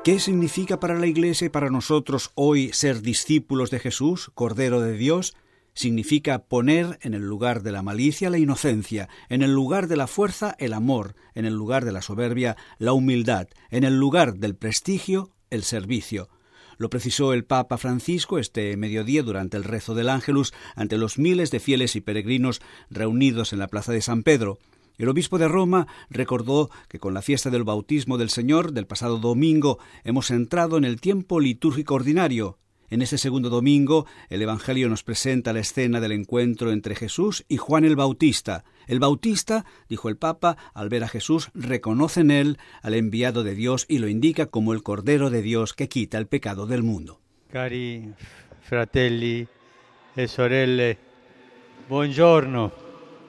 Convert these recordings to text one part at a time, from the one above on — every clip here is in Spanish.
¿Qué significa para la Iglesia y para nosotros hoy ser discípulos de Jesús, Cordero de Dios? Significa poner en el lugar de la malicia la inocencia, en el lugar de la fuerza el amor, en el lugar de la soberbia la humildad, en el lugar del prestigio el servicio. Lo precisó el Papa Francisco este mediodía durante el rezo del Ángelus ante los miles de fieles y peregrinos reunidos en la plaza de San Pedro. El obispo de Roma recordó que con la fiesta del bautismo del Señor del pasado domingo hemos entrado en el tiempo litúrgico ordinario. En este segundo domingo, el Evangelio nos presenta la escena del encuentro entre Jesús y Juan el Bautista. El Bautista, dijo el Papa, al ver a Jesús, reconoce en él al enviado de Dios y lo indica como el Cordero de Dios que quita el pecado del mundo. Cari fratelli e sorelle, buongiorno.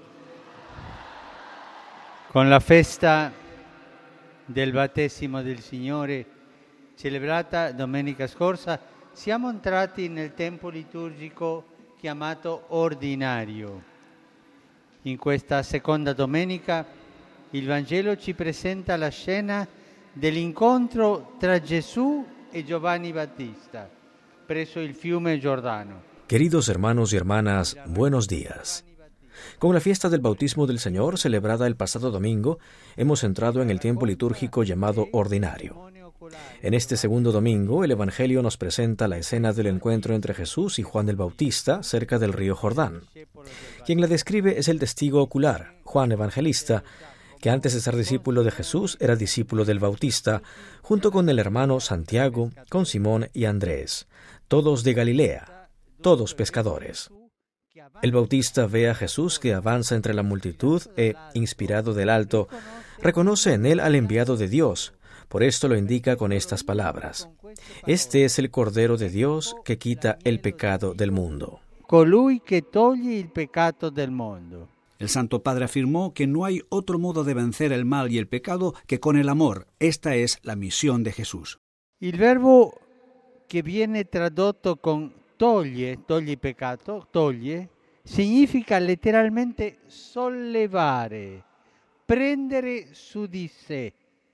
Con la festa del battesimo del Signore, celebrata domenica scorsa, siamo entrati nel tempo liturgico chiamato ordinario. In questa seconda domenica il Vangelo ci presenta la scena dell'incontro tra Gesù e Giovanni Battista presso il fiume Giordano. Queridos hermanos y hermanas, buenos días. Con la fiesta del bautismo del Señor, celebrada el pasado domingo, hemos entrado en el tiempo litúrgico llamado ordinario. En este segundo domingo, el Evangelio nos presenta la escena del encuentro entre Jesús y Juan el Bautista cerca del río Jordán. Quien la describe es el testigo ocular, Juan Evangelista, que antes de ser discípulo de Jesús era discípulo del Bautista, junto con el hermano Santiago, con Simón y Andrés, todos de Galilea, todos pescadores. El Bautista ve a Jesús que avanza entre la multitud e, inspirado del alto, reconoce en él al enviado de Dios. Por esto lo indica con estas palabras: Este es el Cordero de Dios que quita el pecado del mundo. Colui che toglie il peccato del mondo. El Santo Padre afirmó que no hay otro modo de vencer el mal y el pecado que con el amor. Esta es la misión de Jesús. Il verbo che viene tradotto con toglie peccato, toglie, significa letteralmente sollevare, prendere su di sé.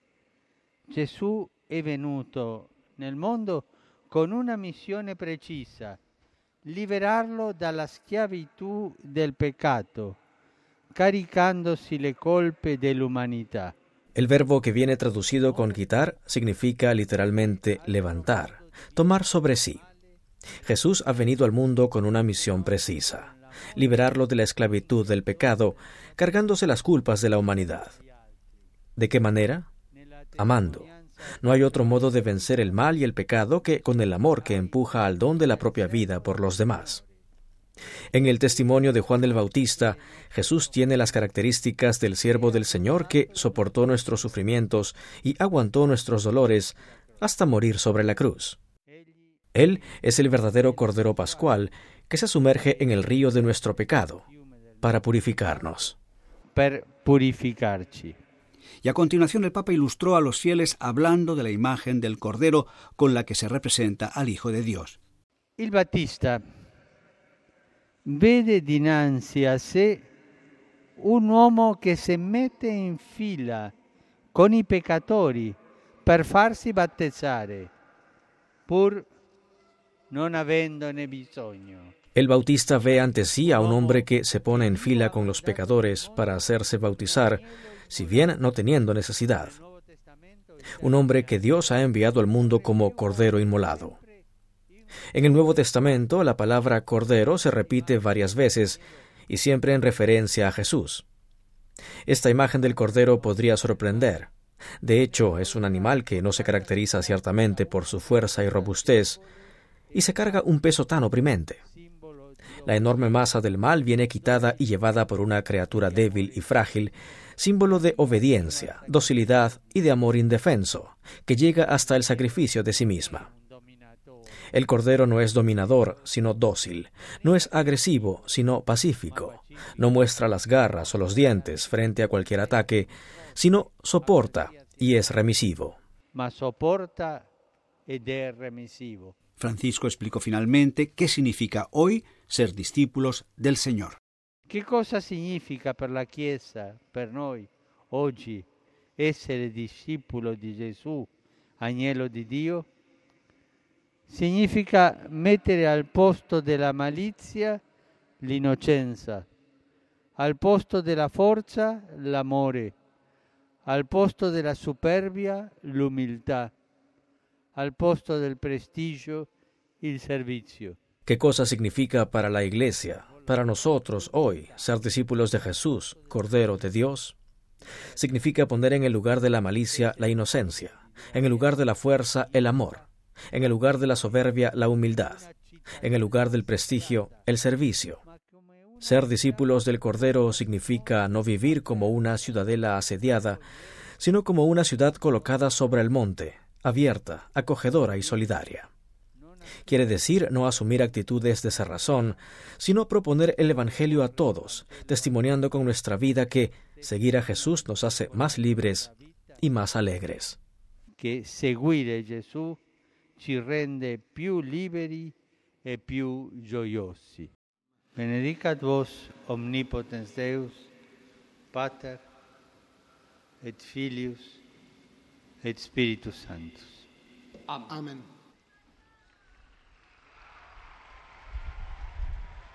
Gesù è venuto nel mondo con una missione precisa: liberarlo dalla schiavitù del peccato, caricandosi le colpe dell'umanità. El verbo que viene traducido con quitar significa literalmente levantar, tomar sobre sí. Jesús ha venido al mundo con una misión precisa: liberarlo de la esclavitud del pecado, cargándose las culpas de la humanidad. ¿De qué manera? Amando. No hay otro modo de vencer el mal y el pecado que con el amor que empuja al don de la propia vida por los demás. En el testimonio de Juan el Bautista, Jesús tiene las características del siervo del Señor que soportó nuestros sufrimientos y aguantó nuestros dolores hasta morir sobre la cruz. Él es el verdadero Cordero Pascual que se sumerge en el río de nuestro pecado para purificarnos. Per purificarci. Y a continuación el Papa ilustró a los fieles hablando de la imagen del Cordero con la que se representa al Hijo de Dios. Il Battista vede dinanzi a sé un uomo che si mette in fila con i peccatori per farsi battezzare, pur non avendone bisogno. El Bautista ve ante sí a un hombre que se pone en fila con los pecadores para hacerse bautizar, si bien no teniendo necesidad. Un hombre que Dios ha enviado al mundo como Cordero inmolado. En el Nuevo Testamento, la palabra Cordero se repite varias veces y siempre en referencia a Jesús. Esta imagen del Cordero podría sorprender. De hecho, es un animal que no se caracteriza ciertamente por su fuerza y robustez, y se carga un peso tan oprimente. La enorme masa del mal viene quitada y llevada por una criatura débil y frágil, símbolo de obediencia, docilidad y de amor indefenso, que llega hasta el sacrificio de sí misma. El Cordero no es dominador, sino dócil, no es agresivo, sino pacífico, no muestra las garras o los dientes frente a cualquier ataque, sino soporta y es remisivo. Ma sopporta ed è remissivo. Francisco explicó finalmente qué significa hoy ser discípulos del Señor. Che cosa significa per la Chiesa, per noi, oggi, essere discepolo di Gesù, agnello di Dio, significa mettere al posto della malizia l'innocenza, al posto della forza l'amore, al posto della superbia l'umiltà, al posto del prestigio il servicio. ¿Qué cosa significa para la Iglesia, para nosotros hoy, ser discípulos de Jesús, Cordero de Dios? Significa poner en el lugar de la malicia la inocencia, en el lugar de la fuerza el amor, en el lugar de la soberbia la humildad, en el lugar del prestigio el servicio. Ser discípulos del Cordero significa no vivir como una ciudadela asediada, sino como una ciudad colocada sobre el monte, abierta, acogedora y solidaria. Quiere decir no asumir actitudes de cerrazón, sino proponer el Evangelio a todos, testimoniando con nuestra vida que seguir a Jesús nos hace más libres y más alegres. Que seguire Gesù ci rende più liberi e più gioiosi. Benedicat vos omnipotens Deus, Pater et Filius et Spiritus Sanctus. Amen.